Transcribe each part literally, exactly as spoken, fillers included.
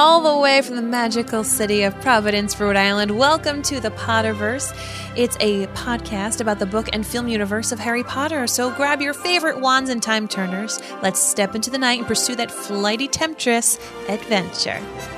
all the way from the magical city of Providence, Rhode Island. Welcome to the Potterverse. It's a podcast about the book and film universe of Harry Potter. So grab your favorite wands and time turners. Let's step into the night and pursue that flighty temptress adventure.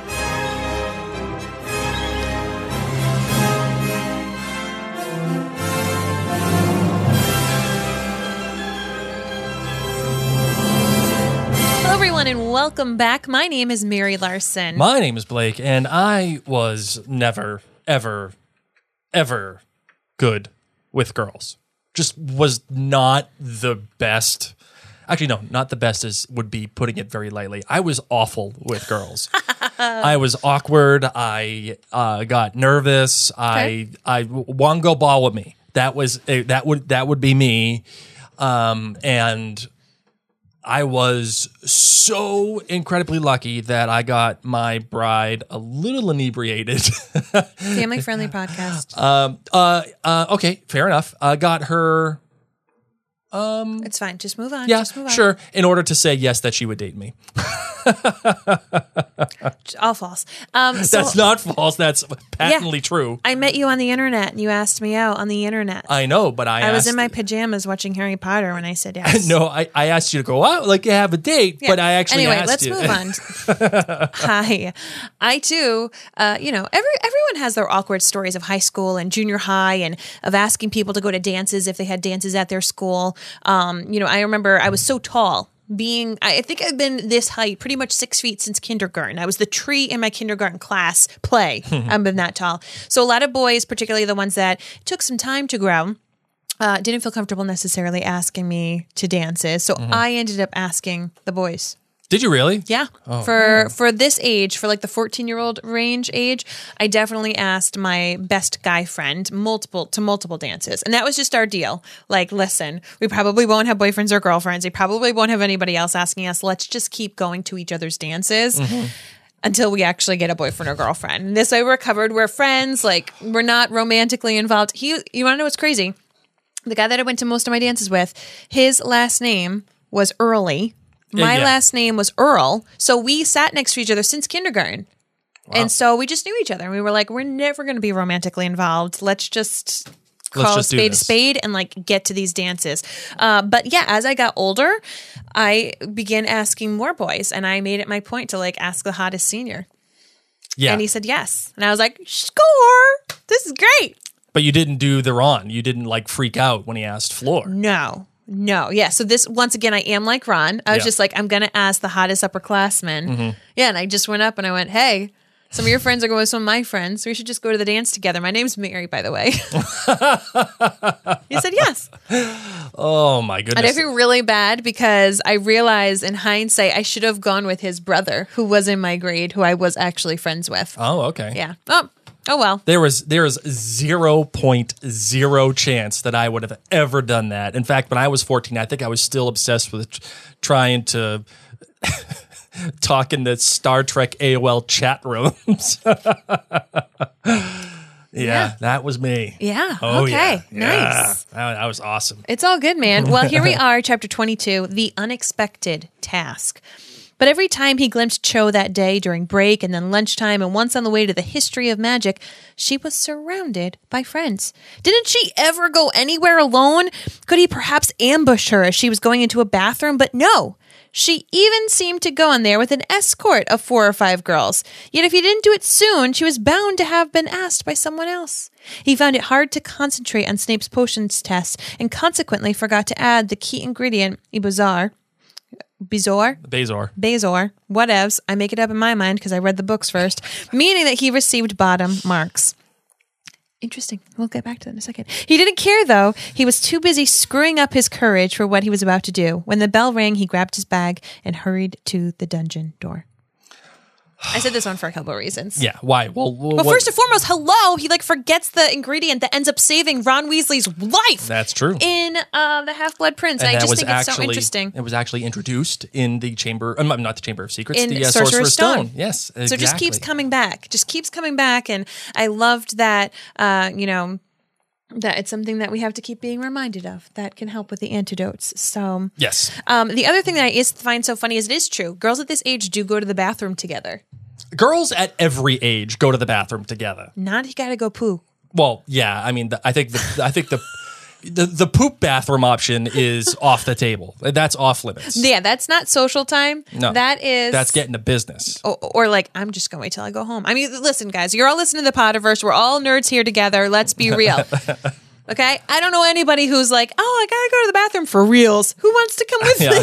And welcome back. My name is Mary Larson. My name is Blake, and I was never, ever, ever good with girls. Just was not the best. Actually, no, not the best is would be putting it very lightly. I was awful with girls. I was awkward. I uh, got nervous. Okay. I I one go ball with me. That was that would that would be me, um, and. I was so incredibly lucky that I got my bride a little inebriated. Family-friendly podcast. Um, uh, uh, okay, fair enough. I got her... Um, it's fine. Just move on. Yeah, Just move on. Sure. In order to say yes that she would date me. All false. Um, so, that's not false. That's patently yeah, true. I met you on the internet, and you asked me out on the internet. I know, but I I asked, was in my pajamas watching Harry Potter when I said yes. No, I, I asked you to go out, like you have a date, yeah. but I actually anyway, asked you. Anyway, let's move on. Hi. I, too, uh, you know, every everyone has their awkward stories of high school and junior high and of asking people to go to dances if they had dances at their school. Um, you know, I remember I was so tall. Being, I think I've been this height, pretty much six feet since kindergarten. I was the tree in my kindergarten class play. I've been that tall. So a lot of boys, particularly the ones that took some time to grow, uh, didn't feel comfortable necessarily asking me to dances. So mm-hmm. I ended up asking the boys. Did you really? Yeah. Oh, for for this age, for like the fourteen-year-old range age, I definitely asked my best guy friend multiple to multiple dances. And that was just our deal. Like, listen, we probably won't have boyfriends or girlfriends. We probably won't have anybody else asking us. Let's just keep going to each other's dances. Mm-hmm. Until we actually get a boyfriend or girlfriend. And this way we're covered. We're friends. Like, we're not romantically involved. He, you want to know what's crazy? The guy that I went to most of my dances with, his last name was Early. My yeah. last name was Earl, so we sat next to each other since kindergarten. Wow. And so we just knew each other. And we were like, we're never going to be romantically involved. Let's just call Let's just a spade a spade and like get to these dances. Uh, but yeah, as I got older, I began asking more boys. And I made it my point to like ask the hottest senior. Yeah. And he said yes. And I was like, score! This is great. But you didn't do the Ron. You didn't like freak out when he asked Floor. No. No, yeah. So this, once again, I am like Ron. I was yeah. just like, I'm going to ask the hottest upperclassmen. Mm-hmm. Yeah, and I just went up and I went, hey, some of your friends are going with some of my friends. We should just go to the dance together. My name's Mary, by the way. He said yes. Oh, my goodness. And I feel really bad because I realized in hindsight, I should have gone with his brother, who was in my grade, who I was actually friends with. Oh, okay. Yeah. Oh. Oh, well. There was there is zero point zero chance that I would have ever done that. In fact, when I was fourteen, I think I was still obsessed with trying to talk in the Star Trek A O L chat rooms. yeah, yeah, that was me. Yeah. Oh, okay. Yeah. Nice. Yeah. That was awesome. It's all good, man. Well, here we are, chapter twenty-two, The Unexpected Task. But every time he glimpsed Cho that day during break and then lunchtime and once on the way to the history of magic, she was surrounded by friends. Didn't she ever go anywhere alone? Could he perhaps ambush her as she was going into a bathroom? But no. She even seemed to go in there with an escort of four or five girls. Yet if he didn't do it soon, she was bound to have been asked by someone else. He found it hard to concentrate on Snape's potions test and consequently forgot to add the key ingredient, Ibuzar. Bezor? Bezor. Bezor. Whatevs. I make it up in my mind because I read the books first. Meaning that he received bottom marks. Interesting. We'll get back to that in a second. He didn't care, though. He was too busy screwing up his courage for what he was about to do. When the bell rang, he grabbed his bag and hurried to the dungeon door. I said this one for a couple of reasons. Yeah, why? Well, well well first and foremost, hello, he like forgets the ingredient that ends up saving Ron Weasley's life. That's true. In uh, the Half-Blood Prince. And, and I just think actually, it's so interesting. It was actually introduced in the Chamber, uh, not the Chamber of Secrets, in the uh, Sorcerer's, Sorcerer's Stone. Stone. Yes, exactly. So it just keeps coming back. Just keeps coming back. And I loved that, uh, you know, that it's something that we have to keep being reminded of that can help with the antidotes. So yes. Um, the other thing that I is find so funny is it is true. Girls at this age do go to the bathroom together. girls at every age go to the bathroom together. Not you gotta go poo. Well, yeah, I mean, the, I think the I think the, the the poop bathroom option is off the table. That's off limits. Yeah, that's not social time. No, that is that's getting to business. Or, or like, I'm just gonna wait till I go home. I mean, listen, guys, you're all listening to the Potterverse. We're all nerds here together. Let's be real. Okay, I don't know anybody who's like, oh, I gotta go to the bathroom for reals. Who wants to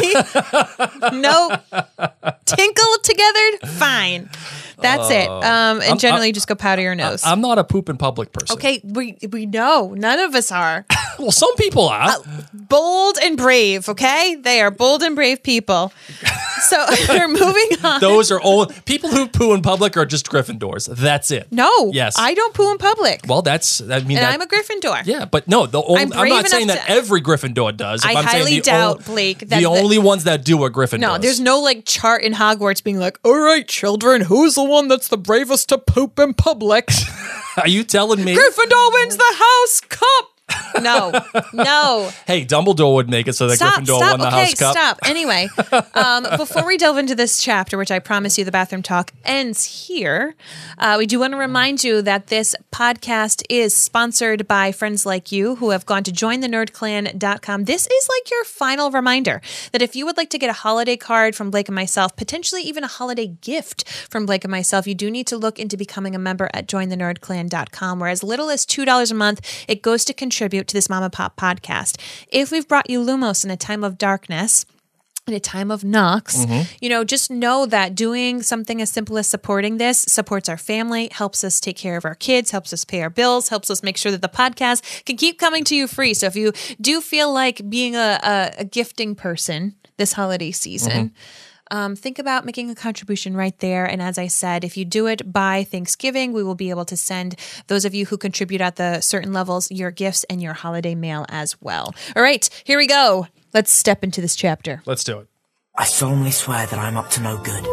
come with me? No, tinkle together, fine. That's uh, it. Um, and I'm, generally, I'm, just go powder your nose. I'm not a poop in public person. Okay, we we know none of us are. Well, some people are uh, bold and brave. Okay, they are bold and brave people. So we're moving on. Those are all people who poo in public are just Gryffindors. That's it. No, yes, I don't poo in public. Well, that's I mean, and that, I'm a Gryffindor. Yeah, but no, the only, I'm, I'm not saying that to, every Gryffindor does. I I'm highly saying the doubt, only, Blake. That the, the only ones that do are Gryffindors. No, there's no like chart in Hogwarts being like, all right, children, who's the one that's the bravest to poop in public? Are you telling me Gryffindor wins the house cup? No, no. Hey, Dumbledore would make it so that stop, Gryffindor stop. won the okay, house cup. Stop. Anyway, um, before we delve into this chapter, which I promise you the bathroom talk ends here, uh, we do want to remind you that this podcast is sponsored by friends like you who have gone to join the nerd clan dot com. This is like your final reminder that if you would like to get a holiday card from Blake and myself, potentially even a holiday gift from Blake and myself, you do need to look into becoming a member at join the nerd clan dot com, where as little as two dollars a month, it goes to contribute to this Mama Pop podcast. If we've brought you Lumos in a time of darkness, in a time of Nox, mm-hmm. you know, just know that doing something as simple as supporting this supports our family, helps us take care of our kids, helps us pay our bills, helps us make sure that the podcast can keep coming to you free. So if you do feel like being a, a, a gifting person this holiday season, mm-hmm. Um, think about making a contribution right there. And as I said, if you do it by Thanksgiving, we will be able to send those of you who contribute at the certain levels your gifts and your holiday mail as well. All right, here we go. Let's step into this chapter. Let's do it. I solemnly swear that I'm up to no good.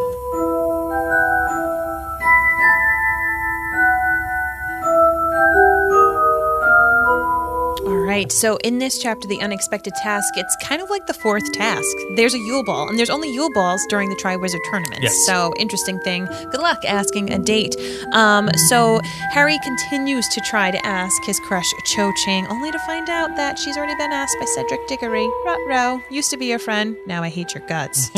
All right, so in this chapter, The Unexpected Task, it's kind of like the fourth task. There's a Yule Ball, and there's only Yule Balls during the Triwizard Tournaments. Yes. So, interesting thing. Good luck asking a date. Um, so, Harry continues to try to ask his crush, Cho Chang, only to find out that she's already been asked by Cedric Diggory. Ruh-roh, used to be your friend, now I hate your guts.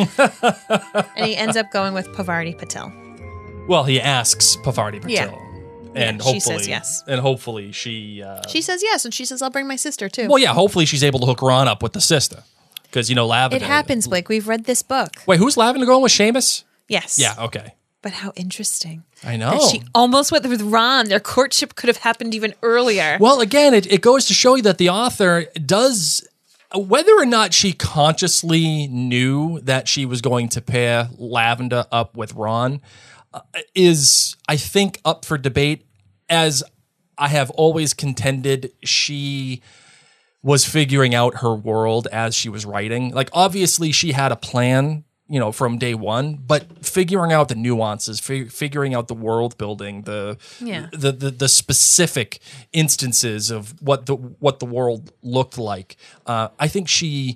And he ends up going with Pavarti Patel. Well, he asks Pavarti Patel. Yeah. And yeah, hopefully, she says yes. And hopefully she... Uh, she says yes, and she says, I'll bring my sister, too. Well, yeah, hopefully she's able to hook Ron up with the sister. Because, you know, Lavender... It happens, Blake. We've read this book. Wait, who's Lavender going with? Seamus? Yes. Yeah, okay. But how interesting. I know. That she almost went with Ron. Their courtship could have happened even earlier. Well, again, it, it goes to show you that the author does... Whether or not she consciously knew that she was going to pair Lavender up with Ron uh, is, I think, up for debate. As I have always contended, she was figuring out her world as she was writing. Like, obviously, she had a plan, you know, from day one, but figuring out the nuances, fig- figuring out the world building, the, yeah. the the the specific instances of what the what the world looked like. Uh, I think she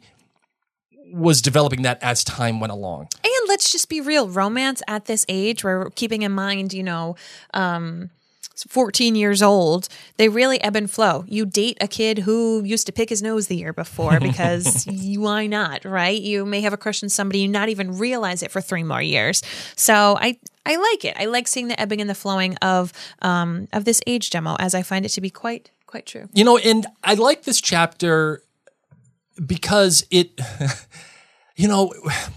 was developing that as time went along. And let's just be real, romance at this age, where we're keeping in mind, you know, um, fourteen years old, they really ebb and flow. You date a kid who used to pick his nose the year before because you, why not, right? You may have a crush on somebody and not even realize it for three more years. So I I like it. I like seeing the ebbing and the flowing of um of this age demo, as I find it to be quite quite true. You know, and I like this chapter because it, you know,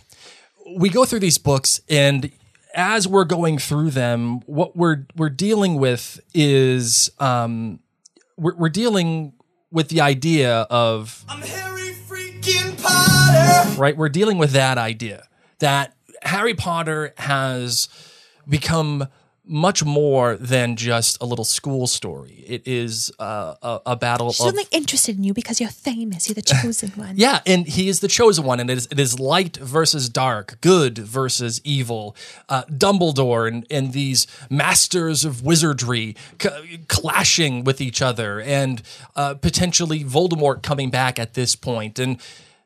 we go through these books and as we're going through them, what we're we're dealing with is um, we're, we're dealing with the idea of I'm Harry freaking Potter, right? We're dealing with that idea that Harry Potter has become much more than just a little school story. It is uh, a, a battle She's of... only interested in you because you're famous. You're the chosen one. Yeah, and he is the chosen one, and it is, it is light versus dark, good versus evil. Uh, Dumbledore and, and these masters of wizardry c- clashing with each other, and uh, potentially Voldemort coming back at this point. And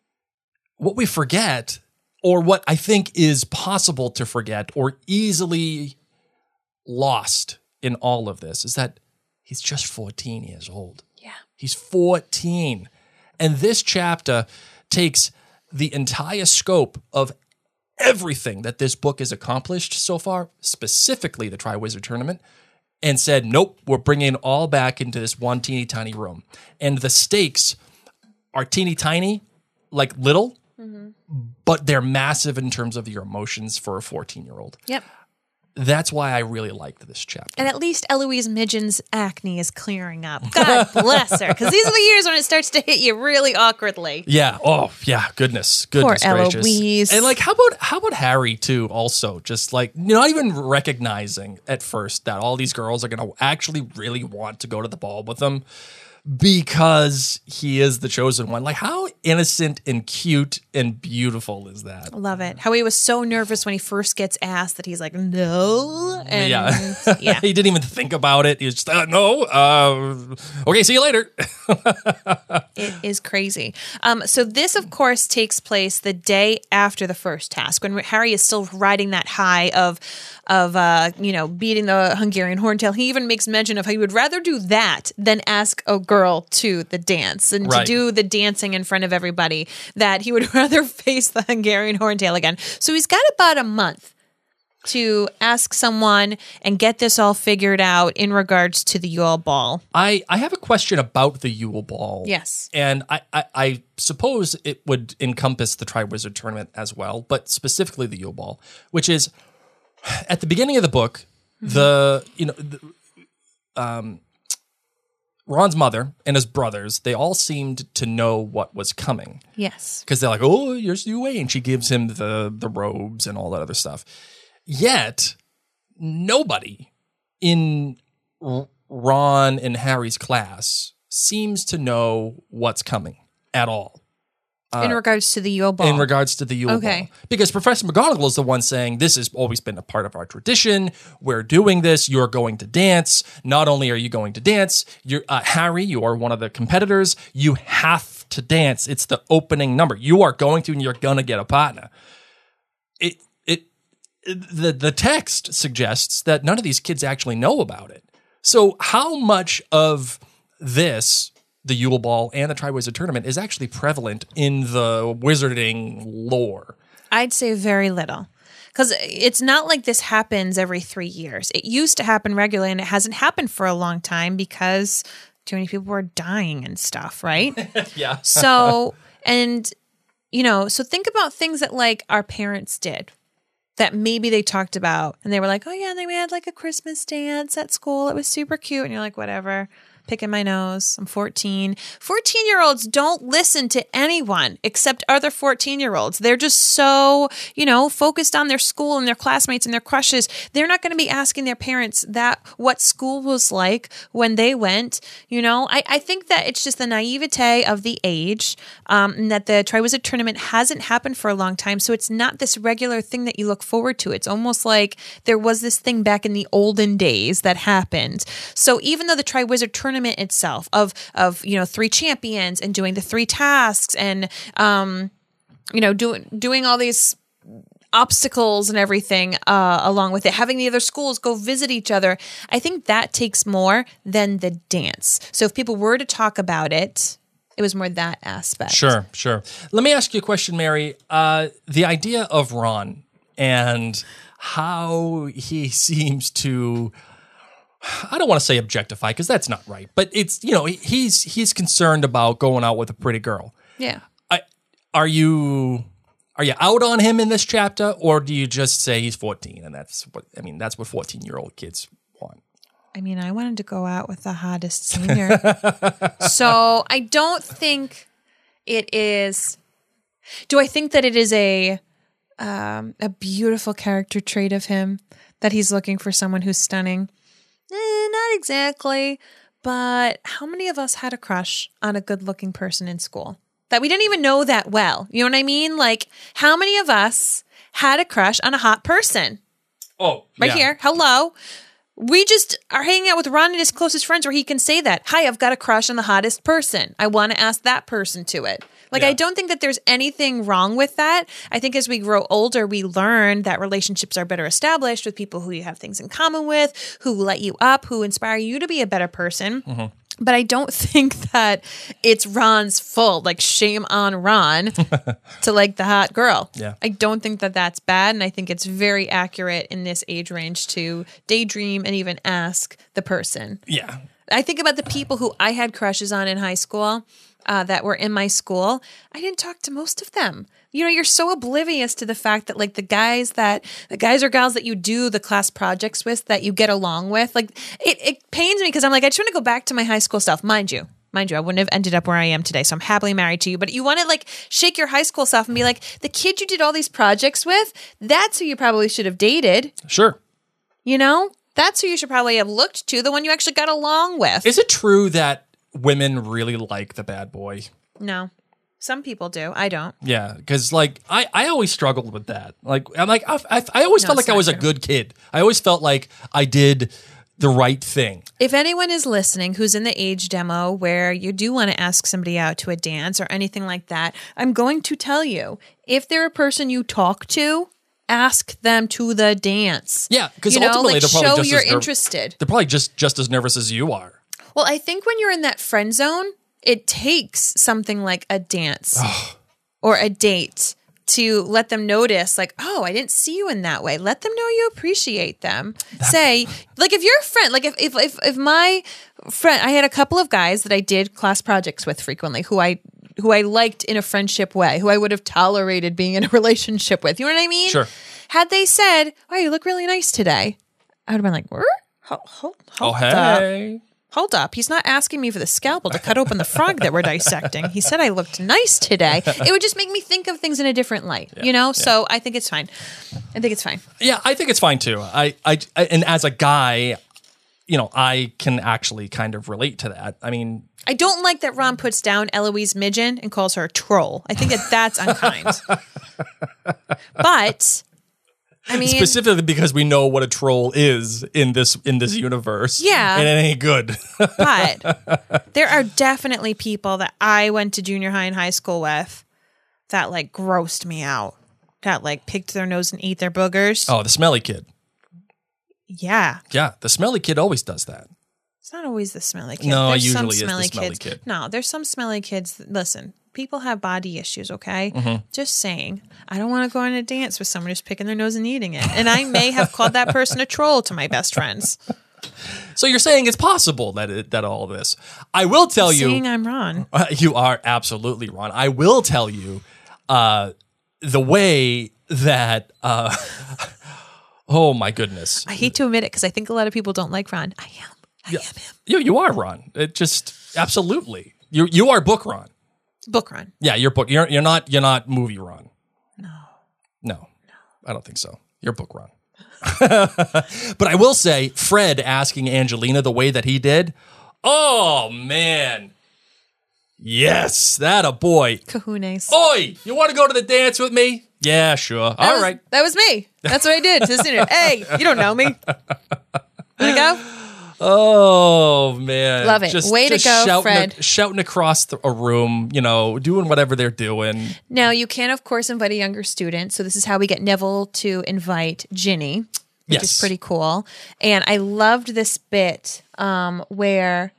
what we forget, or what I think is possible to forget, or easily lost in all of this is that he's just fourteen years old. Yeah. He's fourteen. And this chapter takes the entire scope of everything that this book has accomplished so far, specifically the Triwizard Tournament, and said, nope, we're bringing it all back into this one teeny tiny room. And the stakes are teeny tiny, like little, mm-hmm. but they're massive in terms of your emotions for a fourteen-year-old. Yep. That's why I really liked this chapter. And at least Eloise Midgen's acne is clearing up. God bless her. Because these are the years when it starts to hit you really awkwardly. Yeah. Oh, yeah. Goodness. Goodness Poor gracious. Eloise. And like, how about how about Harry too? Also, just like not even recognizing at first that all these girls are going to actually really want to go to the ball with him because he is the chosen one. Like, how innocent and cute and beautiful is that? Love it. How he was so nervous when he first gets asked that he's like, no. And yeah. yeah. He didn't even think about it. He was just, uh, no. Uh, okay, see you later. It is crazy. Um, so this, of course, takes place the day after the first task when Harry is still riding that high of, of uh, you know, beating the Hungarian horntail. He even makes mention of how he would rather do that than ask a girl to the dance and Right. to do the dancing in front of everybody, that he would rather face the Hungarian horntail again. So he's got about a month to ask someone and get this all figured out in regards to the Yule Ball. I, I have a question about the Yule Ball. Yes. And I, I, I suppose it would encompass the Triwizard Tournament as well, but specifically the Yule Ball, which is at the beginning of the book, mm-hmm. the, you know, the, um, Ron's mother and his brothers, they all seemed to know what was coming. Yes. Because they're like, oh, here's Yue, and she gives him the, the robes and all that other stuff. Yet, nobody in R- Ron and Harry's class seems to know what's coming at all. Uh, in regards to the Yule Ball. In regards to the Yule okay. Ball. Because Professor McGonagall is the one saying, this has always been a part of our tradition. We're doing this. You're going to dance. Not only are you going to dance, you're uh, Harry, you are one of the competitors. You have to dance. It's the opening number. You are going to, and you're going to get a partner. It, it, the, the text suggests that none of these kids actually know about it. So how much of this, the Yule Ball and the Triwizard Tournament, is actually prevalent in the wizarding lore? I'd say very little. Because it's not like this happens every three years. It used to happen regularly, and it hasn't happened for a long time because too many people were dying and stuff, right? Yeah. So, and, you know, so think about things that, like, our parents did that maybe they talked about, and they were like, oh, yeah, and then we had, like, a Christmas dance at school. It was super cute. And you're like, whatever. Picking my nose. I'm fourteen. fourteen-year-olds don't listen to anyone except other fourteen-year-olds. They're just so, you know, focused on their school and their classmates and their crushes. They're not going to be asking their parents that what school was like when they went. You know, I, I think that it's just the naivete of the age, um, and that the Triwizard Tournament hasn't happened for a long time. So it's not this regular thing that you look forward to. It's almost like there was this thing back in the olden days that happened. So even though the Triwizard Tournament itself of of you know three champions and doing the three tasks and um you know doing doing all these obstacles and everything uh along with it, having the other schools go visit each other, I think that takes more than the dance. So if people were to talk about it, it was more that aspect. Sure, sure. Let me ask you a question, Mary. Uh, the idea of Ron and how he seems to, I don't want to say objectify because that's not right, but it's, you know, he's he's concerned about going out with a pretty girl. Yeah. I, are you are you out on him in this chapter, or do you just say he's fourteen and that's what I mean? That's what fourteen-year-old kids want. I mean, I wanted to go out with the hottest senior, so I don't think it is. Do I think that it is a um, a beautiful character trait of him that he's looking for someone who's stunning? Eh, not exactly, but how many of us had a crush on a good-looking person in school that we didn't even know that well? You know what I mean? Like, how many of us had a crush on a hot person? Oh, Right yeah. here. Hello. We just are hanging out with Ron and his closest friends where he can say that. Hi, I've got a crush on the hottest person. I want to ask that person to it. Like, Yeah. I don't think that there's anything wrong with that. I think as we grow older, we learn that relationships are better established with people who you have things in common with, who light you up, who inspire you to be a better person. Mm-hmm. But I don't think that it's Ron's fault. Like, shame on Ron to like the hot girl. Yeah. I don't think that that's bad. And I think it's very accurate in this age range to daydream and even ask the person. Yeah. I think about the people who I had crushes on in high school uh, that were in my school. I didn't talk to most of them. You know, you're so oblivious to the fact that like the guys that the guys or gals that you do the class projects with that you get along with, like it, it pains me because I'm like, I just want to go back to my high school self. Mind you, mind you, I wouldn't have ended up where I am today. So I'm happily married to you. But you want to like shake your high school self and be like, the kid you did all these projects with, that's who you probably should have dated. Sure. You know, that's who you should probably have looked to, the one you actually got along with. Is it true that women really like the bad boy? No. Some people do. I don't. Yeah, because like I, I always struggled with that. Like I'm like I, I, I always No, felt it's like I not was a true. good kid. I always felt like I did the right thing. If anyone is listening who's in the age demo where you do want to ask somebody out to a dance or anything like that, I'm going to tell you, if they're a person you talk to, ask them to the dance. Yeah, because you know, ultimately like they're probably show just you're as ner- interested. They're probably just just as nervous as you are. Well, I think when you're in that friend zone, it takes something like a dance or a date to let them notice, like, oh, I didn't see you in that way. Let them know you appreciate them. Say, like, if you're a friend, like, if, if if if my friend, I had a couple of guys that I did class projects with frequently, who I who I liked in a friendship way, who I would have tolerated being in a relationship with. You know what I mean? Sure. Had they said, "Oh, you look really nice today," I would have been like, "What? Hold, hold, Oh hold up. hey. Hold up. He's not asking me for the scalpel to cut open the frog that we're dissecting. He said I looked nice today." It would just make me think of things in a different light, you know? So I think it's fine. I think it's fine. Yeah, I think it's fine too. I, I I and as a guy, you know, I can actually kind of relate to that. I mean, I don't like that Ron puts down Eloise Midgen and calls her a troll. I think that that's unkind. But I mean, specifically because we know what a troll is in this in this universe. Yeah. And it ain't good. but there are definitely people that I went to junior high and high school with that like grossed me out. That like picked their nose and ate their boogers. Oh, the smelly kid. Yeah. Yeah, the smelly kid always does that. It's not always the smelly kid. No, There's usually some it's the smelly smelly kids. kid. No, there's some smelly kids. That, listen, people have body issues, okay? Mm-hmm. Just saying. I don't want to go on a dance with someone who's picking their nose and eating it. And I may have called that person a troll to my best friends. So you're saying it's possible that it, that all this. I will tell you. Saying I'm wrong. Uh, you are absolutely wrong. I will tell you uh, the way that. Uh, oh my goodness! I hate to admit it because I think a lot of people don't like Ron. I am. I Yeah. am him. You you are Ron. It just absolutely. You you are book Ron. Book Ron. Yeah, you're book. You're you're not you're not movie Ron. No. No. I don't think so. You're book Ron. But I will say, Fred asking Angelina the way that he did. Oh man. Yes, that a boy. Kahunas. Oi, you want to go to the dance with me? Yeah, sure. That All was- right. That was me. That's what I did. To Sinu. Hey, you don't know me. There you go. Oh man, Love it. Way to go, shouting, Fred. Shouting across the, a room, you know, doing whatever they're doing. Now, you can, of course, invite a younger student. So this is how we get Neville to invite Ginny, which Yes. is pretty cool. And I loved this bit um, where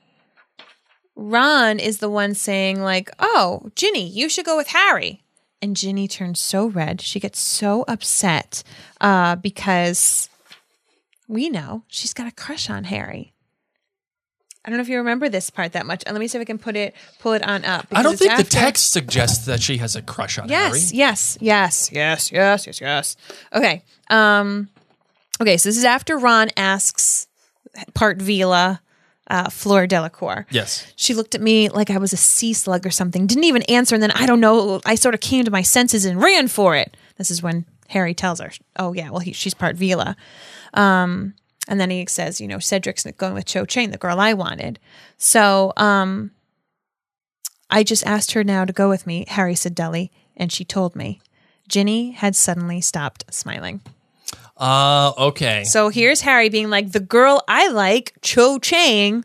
Ron is the one saying like, "Oh, Ginny, you should go with Harry." And Ginny turns so red. She gets so upset uh, because we know she's got a crush on Harry. I don't know if you remember this part that much. And let me see if I can put it pull it on up. I don't because think it's the after- text suggests that she has a crush on Yes, Harry. yes, yes, yes, yes, yes, yes. Okay. Um, okay, so this is after Ron asks part Vila, uh, Fleur Delacour. Yes. She looked at me like I was a sea slug or something, didn't even answer, and then I don't know, I sort of came to my senses and ran for it. This is when Harry tells her, oh yeah, well, he, she's part Vila. Um, and then he says, you know, Cedric's going with Cho Chang, the girl I wanted. So um, I just asked her now to go with me, Harry said dully, and she told me. Ginny had suddenly stopped smiling. Uh, okay. So here's Harry being like, the girl I like, Cho Chang.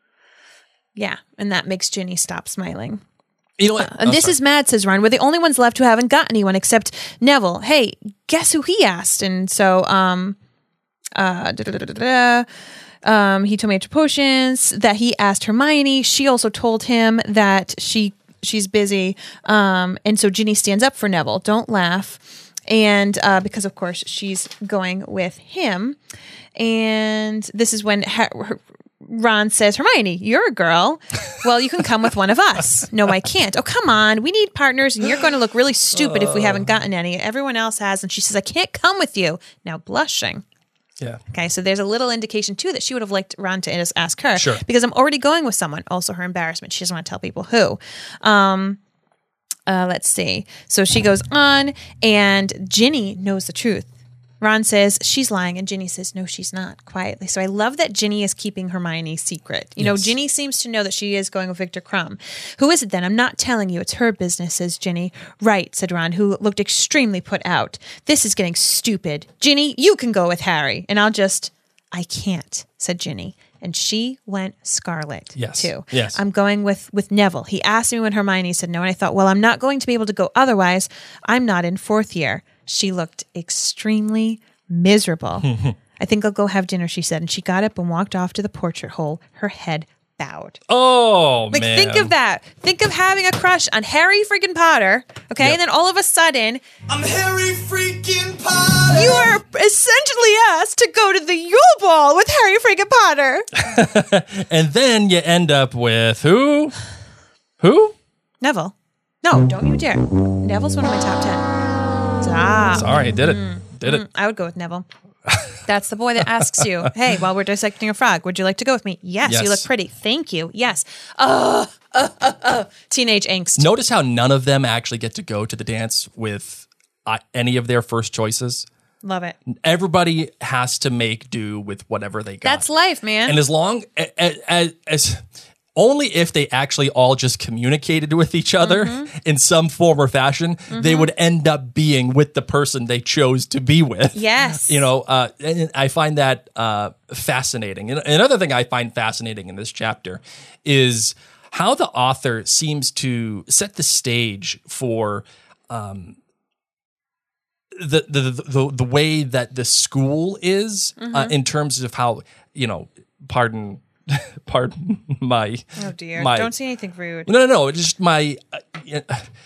Yeah, and that makes Ginny stop smiling. You know what? And Oh, this sorry. is mad, says Ron. We're the only ones left who haven't got anyone except Neville. Hey, guess who he asked? And so, um, uh, da, da, da, da, da, um, he told me after potions that he asked Hermione. She also told him that she she's busy. Um, and so Ginny stands up for Neville. Don't laugh. And uh, because, of course, she's going with him. And this is when ha- her- Ron says, Hermione, you're a girl. Well, you can come with one of us. No, I can't. Oh, come on. We need partners, and you're going to look really stupid if we haven't gotten any. Everyone else has. And she says, I can't come with you. Now blushing. Yeah. Okay, so there's a little indication, too, that she would have liked Ron to just ask her. Sure. Because I'm already going with someone. Also, her embarrassment. She doesn't want to tell people who. Um, uh, let's see. So she goes on, and Ginny knows the truth. Ron says she's lying, and Ginny says, no, she's not, quietly. So I love that Ginny is keeping Hermione's secret. You know, Yes. Ginny seems to know that she is going with Victor Crumb. Who is it then? I'm not telling you. It's her business, says Ginny. Right, said Ron, who looked extremely put out. This is getting stupid. Ginny, you can go with Harry. And I'll just, I can't, said Ginny. And she went scarlet, Yes. too. Yes. I'm going with, with Neville. He asked me when Hermione said no, and I thought, well, I'm not going to be able to go otherwise. I'm not in fourth year. She looked extremely miserable. I think I'll go have dinner, she said. And she got up and walked off to the portrait hole, her head bowed. Oh, Like, man. think of that. Think of having a crush on Harry freaking Potter, okay? Yep. And then all of a sudden, I'm Harry freaking Potter. you are essentially asked to go to the Yule Ball with Harry freaking Potter. And then you end up with who? Who? Neville. No, don't you dare. Neville's one of my top ten. Stop. Sorry, I did it. Did it. I would go with Neville. That's the boy that asks you, hey, while we're dissecting a frog, would you like to go with me? Yes, Yes. you look pretty. Thank you. Yes. Uh, uh, uh, uh. Teenage angst. Notice how none of them actually get to go to the dance with uh, any of their first choices. Love it. Everybody has to make do with whatever they got. That's life, man. And as long as, as, as only if they actually all just communicated with each other Mm-hmm. in some form or fashion, they would end up being with the person they chose to be with. Yes. You know, uh, and I find that uh, fascinating. And another thing I find fascinating in this chapter is how the author seems to set the stage for um, the, the the the way that the school is uh, in terms of how, you know, pardon pardon my Oh, dear. my, Don't say anything rude. no no no just my uh, yeah,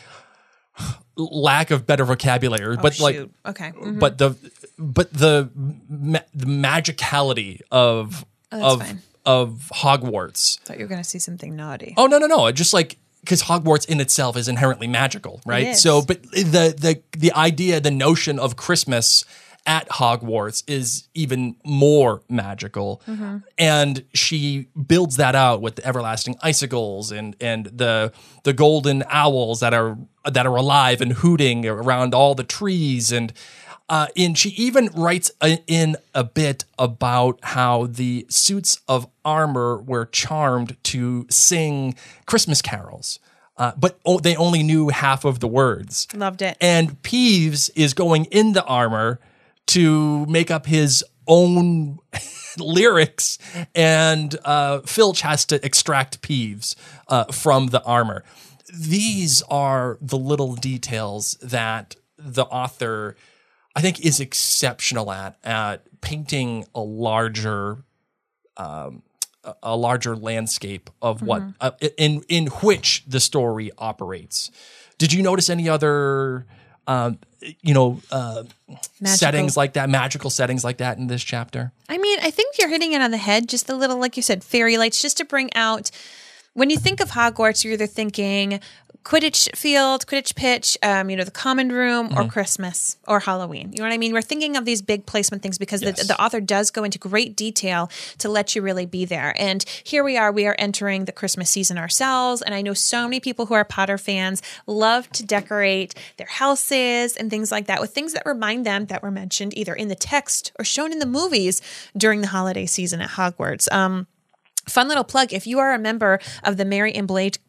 lack of better vocabulary, but oh, like shoot. Okay. Mhm. but the but the ma- the magicality of Oh, that's of fine. of Hogwarts. Thought you were going to see something naughty. Oh no no no! Just like because Hogwarts in itself is inherently magical, right? is. So, but the the the idea, the notion of Christmas at Hogwarts is even more magical, Mm-hmm. and she builds that out with the everlasting icicles and and the the golden owls that are that are alive and hooting around all the trees and. Uh, and she even writes a, in a bit about how the suits of armor were charmed to sing Christmas carols, uh, but oh, they only knew half of the words. Loved it. And Peeves is going in the armor to make up his own lyrics, and uh, Filch has to extract Peeves uh, from the armor. These are the little details that the author, I think, is exceptional at at painting a larger, um, a- a larger landscape of what uh, in in which the story operates. Did you notice any other, um, you know, uh, settings like that, magical settings like that in this chapter? I mean, I think you're hitting it on the head. Just a little, like you said, fairy lights, just to bring out. When you think of Hogwarts, you're either thinking Quidditch field, Quidditch pitch, um, you know, the common room, Mm-hmm. or Christmas or Halloween. You know what I mean? We're thinking of these big placement things because Yes. the, the author does go into great detail to let you really be there. And here we are, we are entering the Christmas season ourselves. And I know so many people who are Potter fans love to decorate their houses and things like that with things that remind them that were mentioned either in the text or shown in the movies during the holiday season at Hogwarts. Um, Fun little plug, if you are a member of the Mary and Blake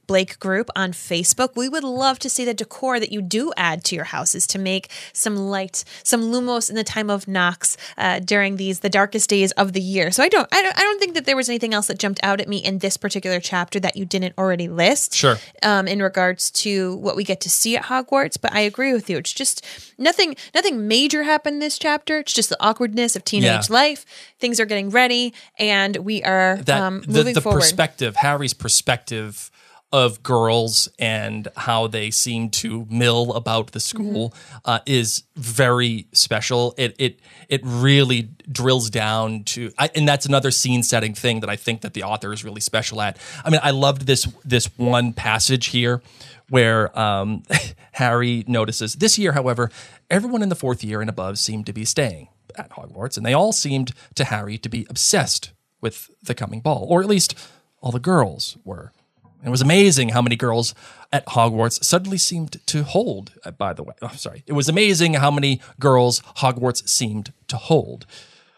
Blake group on Facebook. We would love to see the decor that you do add to your houses to make some light, some lumos in the time of Nox uh, during these the darkest days of the year. So I don't, I don't, I don't think that there was anything else that jumped out at me in this particular chapter that you didn't already list. Sure. Um, in regards to what we get to see at Hogwarts, but I agree with you. It's just nothing, nothing major happened this chapter. It's just the awkwardness of teenage Yeah. life. Things are getting ready, and we are that um, the, moving the forward. perspective, Harry's perspective of girls and how they seem to mill about the school Mm-hmm. uh, is very special. It it it really drills down to, I, and that's another scene setting thing that I think that the author is really special at. I mean, I loved this this one passage here where um, Harry notices this year, however, everyone in the fourth year and above seemed to be staying at Hogwarts, and they all seemed to Harry to be obsessed with the coming ball, or at least all the girls were. And it was amazing how many girls at Hogwarts suddenly seemed to hold, uh, by the way. Oh, sorry. It was amazing how many girls Hogwarts seemed to hold.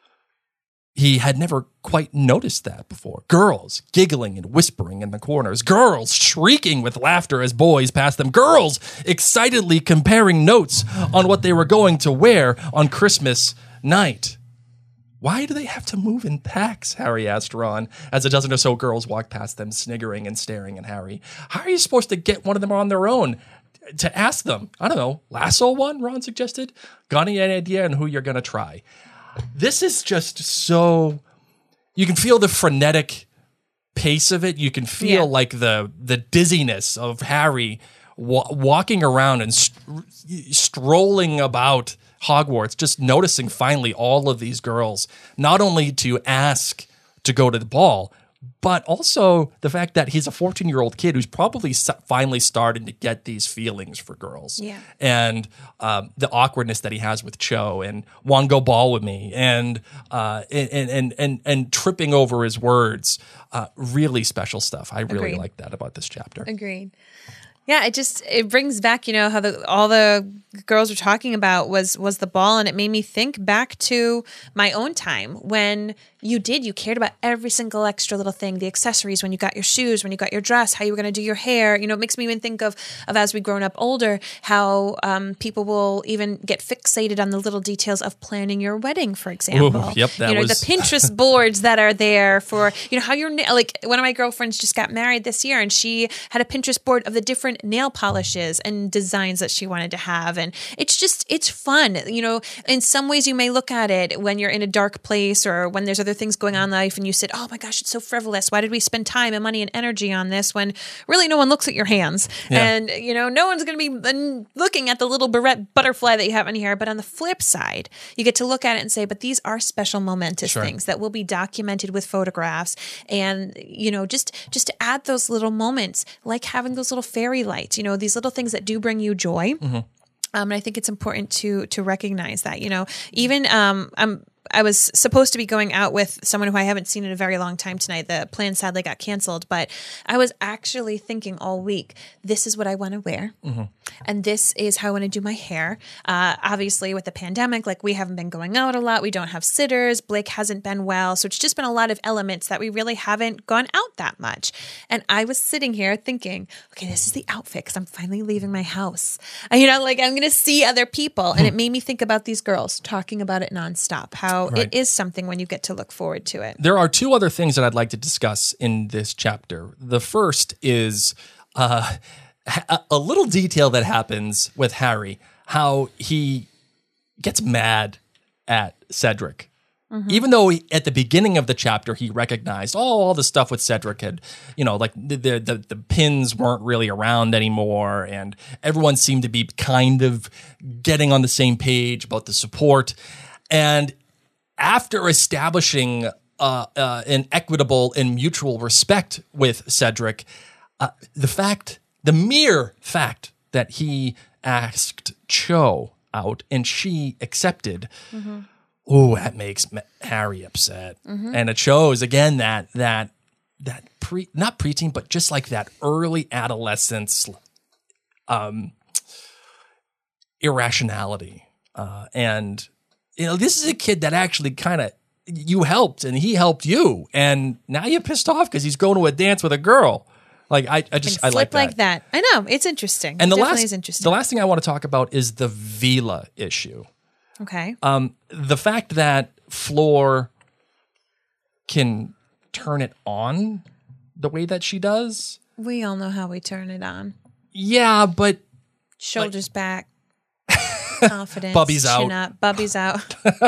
He had never quite noticed that before. Girls giggling and whispering in the corners. Girls shrieking with laughter as boys passed them. Girls excitedly comparing notes on what they were going to wear on Christmas night. Why do they have to move in packs? Harry asked Ron, as a dozen or so girls walked past them, sniggering and staring at Harry. How are you supposed to get one of them on their own? To ask them, I don't know, lasso one, Ron suggested? Got any idea on who you're going to try? This is just so... You can feel the frenetic pace of it. You can feel Yeah. like the the dizziness of Harry wa- walking around and st- strolling about Hogwarts, just noticing finally all of these girls, not only to ask to go to the ball, but also the fact that he's a fourteen-year-old kid who's probably s- finally starting to get these feelings for girls. Yeah. And um, the awkwardness that he has with Cho and "Want go ball with me" and uh, and, and and and tripping over his words. Uh, really special stuff. I really Agreed. like that about this chapter. Agreed. Yeah, it just it brings back, you know, how the all the girls were talking about was was the ball, and it made me think back to my own time when you did you cared about every single extra little thing, the accessories, when you got your shoes, when you got your dress, how you were going to do your hair. You know, it makes me even think of of as we grown up older, how um, people will even get fixated on the little details of planning your wedding, for example. Ooh, yep, that you know, was- the Pinterest boards that are there for, you know, how your na- like one of my girlfriends just got married this year, and she had a Pinterest board of the different nail polishes and designs that she wanted to have. And it's just, it's fun. You know, in some ways you may look at it when you're in a dark place or when there's other things going on in life and you said, oh my gosh, it's so frivolous. Why did we spend time and money and energy on this when really no one looks at your hands? Yeah. And, you know, no one's going to be mm, looking at the little barrette butterfly that you have in here. But on the flip side, you get to look at it and say, but these are special momentous Sure. things that will be documented with photographs. And, you know, just, just to add those little moments, like having those little fairy lights, you know, these little things that do bring you joy. Mm-hmm. Um, and I think it's important to to recognize that, you know, even um, I'm I was supposed to be going out with someone who I haven't seen in a very long time tonight. The plan sadly got canceled, but I was actually thinking all week, this is what I want to wear. Mm-hmm. And this is how I want to do my hair. Uh, obviously, with the pandemic, like we haven't been going out a lot. We don't have sitters. Blake hasn't been well. So it's just been a lot of elements that we really haven't gone out that much. And I was sitting here thinking, okay, this is the outfit because I'm finally leaving my house. And, you know, like I'm going to see other people. And it made me think about these girls talking about it nonstop, how Right. it is something when you get to look forward to it. There are two other things that I'd like to discuss in this chapter. The first is uh, a, a little detail that happens with Harry, how he gets mad at Cedric. Mm-hmm. Even though he, at the beginning of the chapter, he recognized, oh, all the stuff with Cedric had, you know, like the, the, the, the pins weren't really around anymore. And everyone seemed to be kind of getting on the same page about the support. And after establishing uh, uh, an equitable and mutual respect with Cedric, uh, the fact, the mere fact that he asked Cho out and she accepted, Mm-hmm. oh, that makes Ma- Harry upset. Mm-hmm. And it shows again that that that pre not preteen, but just like that early adolescence, um, irrationality, uh, and. You know, this is a kid that actually kind of, you helped and he helped you. And now you're pissed off because he's going to a dance with a girl. Like I, I just I Flip like that. like that. I know. It's interesting. And it the definitely last is interesting. the last thing I want to talk about is the Vila issue. okay. Um, the fact that Floor can turn it on the way that she does. we all know how we turn it on. Yeah, but Shoulders back. Confidence. Bubby's chin out. Up, Bubby's out.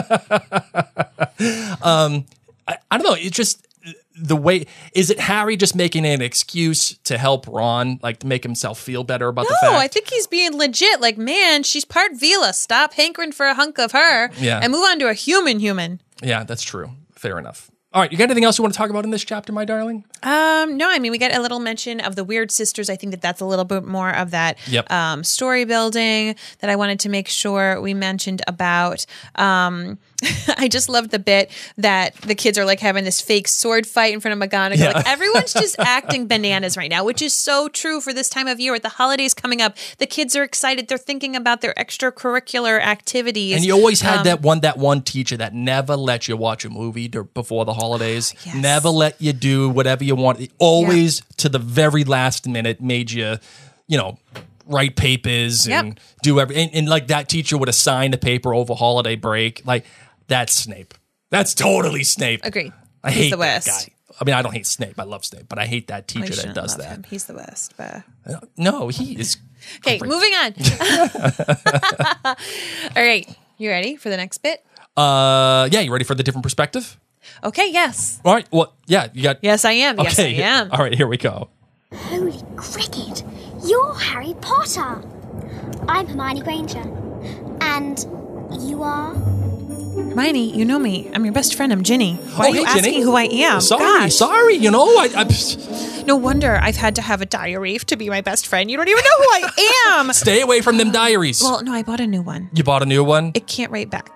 I, I don't know. It's just the way. Is it Harry just making an excuse to help Ron, like to make himself feel better about the No, fact? I think he's being legit. Like, man, she's part Vila. Stop hankering for a hunk of her Yeah. and move on to a human human. Yeah, that's true. Fair enough. All right, you got anything else you want to talk about in this chapter, my darling? Um, no, I mean, we get a little mention of the weird sisters. I think that that's a little bit more of that Yep. um, story building that I wanted to make sure we mentioned about. Um, I just loved the bit that the kids are like having this fake sword fight in front of McGonagall. Yeah. Like everyone's just acting bananas right now, which is so true for this time of year with the holidays coming up. The kids are excited. They're thinking about their extracurricular activities. And you always had Um, that one that one teacher that never let you watch a movie dur- before the holidays. Yes. Never let you do whatever you want. It always to the very last minute made you, you know, write papers and Yep. do every and, and like that teacher would assign the paper over holiday break. Like that's Snape. That's totally Snape. Agree. I He's hate the that worst. guy. I mean, I don't hate Snape. I love Snape, but I hate that We teacher that shouldn't does love that. him. He's the best. But No, he is. okay, great. moving on. All right, you ready for the next bit? Uh, yeah, you ready for the different perspective? Okay, yes. All right. Well, yeah, you got. Yes, I am. Yes, I Okay. am. All right, here we go. Holy cricket! You're Harry Potter! I'm Hermione Granger. And you are? Hermione, you know me. I'm your best friend. I'm Ginny. Why Oh, are you hey, asking Ginny. who I am? Sorry, Gosh. sorry. You know, I, I No wonder I've had to have a diary to be my best friend. You don't even know who I am. stay away from them diaries. Well, no, I bought a new one. You bought a new one. It can't write back.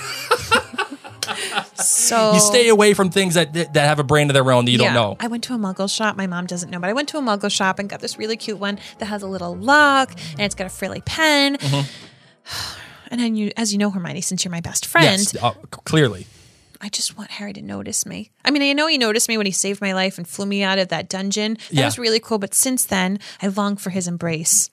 So You stay away from things that that have a brain of their own that you yeah, don't know. I went to a muggle shop. My mom doesn't know, but I went to a muggle shop and got this really cute one that has a little lock and it's got a frilly pen. Mm-hmm. And then you, as you know, Hermione, since you're my best friend, Yes, uh, clearly. I just want Harry to notice me. I mean, I know he noticed me when he saved my life and flew me out of that dungeon. That Yeah. was really cool. But since then, I long for his embrace.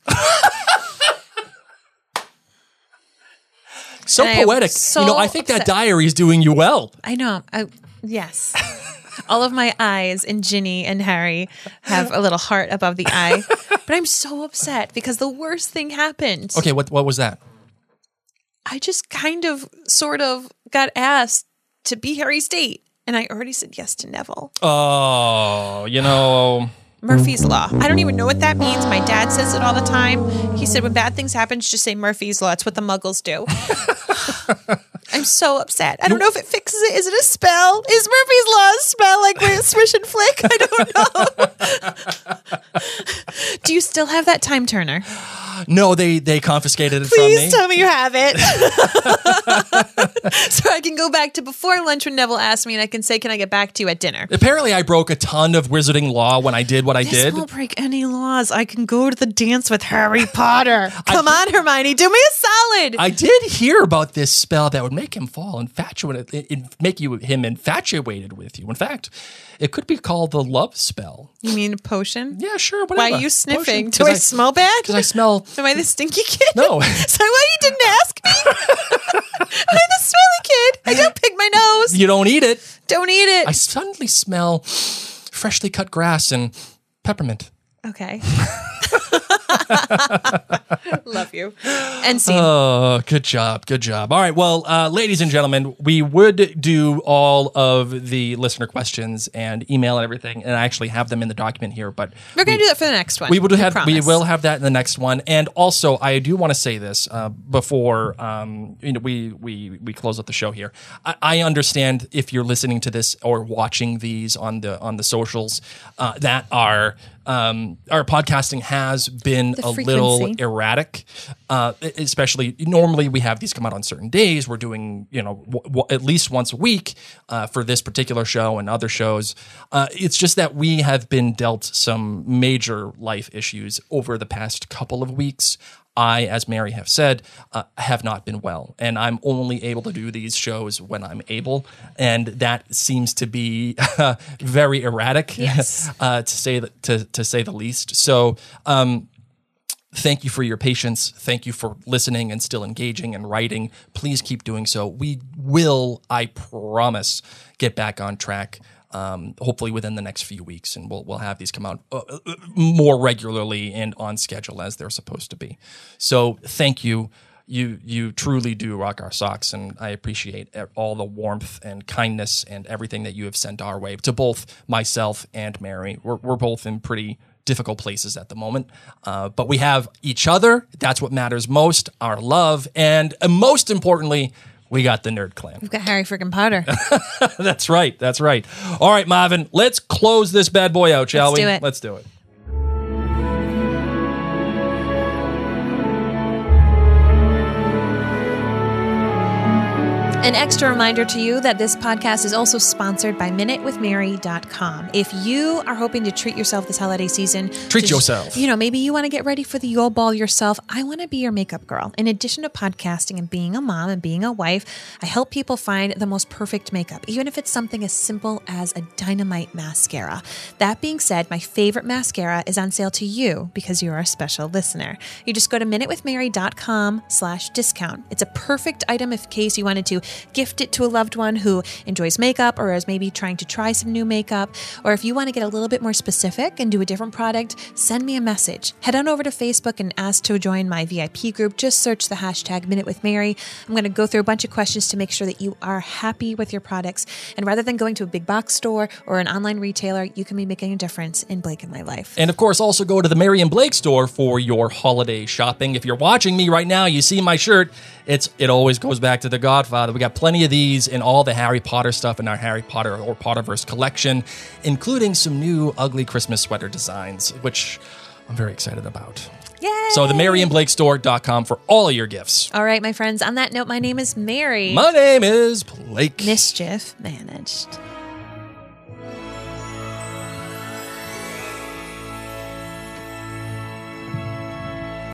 So And I am poetic. so you know, I think that upset. diary is doing you well. I know. I, yes. All of my eyes and Ginny and Harry have a little heart above the eye. But I'm so upset because the worst thing happened. Okay, what what was that? I just kind of, sort of got asked to be Harry's date. And I already said yes to Neville. Oh, you know. Murphy's Law. I don't even know what that means. My dad says it all the time. He said when bad things happen, just say Murphy's Law. It's what the muggles do. I'm so upset. I don't know if it fixes it. Is it a spell? Is Murphy's Law a spell like with Swish and Flick? I don't know. Do you still have that time turner? No, they they confiscated it Please from me. tell me you have it. So I can go back to before lunch when Neville asked me and I can say, can I get back to you at dinner? Apparently, I broke a ton of wizarding law when I did what I This did. won't break any laws. I can go to the dance with Harry Potter. Come on, Hermione, do me a solid. I did hear about this spell that would make him fall infatuated, it, it- make you him infatuated with you. In fact, it could be called the love spell. You mean a potion? Yeah, sure. Why Whatever. are you sniffing? Potion. Do I, 'Cause smell bad? Because I smell. Am I the stinky kid? No. Is that why you didn't ask me? I'm the smelly kid. I don't pick my nose. You don't eat it. Don't eat it. I suddenly smell freshly cut grass and peppermint. Okay. Love you. And scene. Oh, good job. Good job. All right. Well, uh, ladies and gentlemen, we would do all of the listener questions and email and everything, and I actually have them in the document here, but We're going we- to do that for the next one. We would I have. We promise. will have that in the next one. And also, I do want to say this uh, before um, you know we we we close out the show here. I, I understand if you're listening to this or watching these on the on the socials uh, that our um, our podcasting has been The a little frequency. erratic. Uh, especially normally we have these come out on certain days. We're doing you know w- w- at least once a week uh, for this particular show and other shows. Uh, it's just that we have been dealt some major life issues over the past couple of weeks. I, as Mary have said, uh, have not been well, and I'm only able to do these shows when I'm able, and that seems to be very erratic, Yes. uh, to say the, to to say the least. So. Um, Thank you for your patience. Thank you for listening and still engaging and writing. Please keep doing so. We will, I promise, get back on track. Um, hopefully within the next few weeks, and we'll we'll have these come out uh, more regularly and on schedule as they're supposed to be. So thank you. You you truly do rock our socks, and I appreciate all the warmth and kindness and everything that you have sent our way to both myself and Mary. We're we're both in pretty difficult places at the moment, uh, but we have each other. That's what matters most, our love, and uh, most importantly, we got the Nerd Clan. We've got Harry freaking Potter. That's right, that's right. All right, Marvin, let's close this bad boy out, shall Let's we? do it. Let's do it. An extra reminder to you that this podcast is also sponsored by minute with mary dot com. If you are hoping to treat yourself this holiday season, Treat just- yourself. You know, maybe you want to get ready for the Yule Ball yourself. I want to be your makeup girl. In addition to podcasting and being a mom and being a wife, I help people find the most perfect makeup, even if it's something as simple as a dynamite mascara. That being said, my favorite mascara is on sale to you because you're a special listener. You just go to minute with mary dot com slash discount. It's a perfect item in case you wanted to gift it to a loved one who enjoys makeup or is maybe trying to try some new makeup. Or if you want to get a little bit more specific and do a different product, send me a message. Head on over to Facebook and ask to join my V I P group. Just search the hashtag Minute with Mary. I'm going to go through a bunch of questions to make sure that you are happy with your products. And rather than going to a big box store or an online retailer, you can be making a difference in Blake and my life. And of course, also go to the Mary and Blake store for your holiday shopping. If you're watching me right now, you see my shirt. It's It always goes back to The Godfather. We got plenty of these and all the Harry Potter stuff in our Harry Potter or Potterverse collection, including some new ugly Christmas sweater designs, which I'm very excited about. Yay! So the mary and blake store dot com for all of your gifts. All right, my friends. On that note, my name is Mary. My name is Blake. Mischief managed.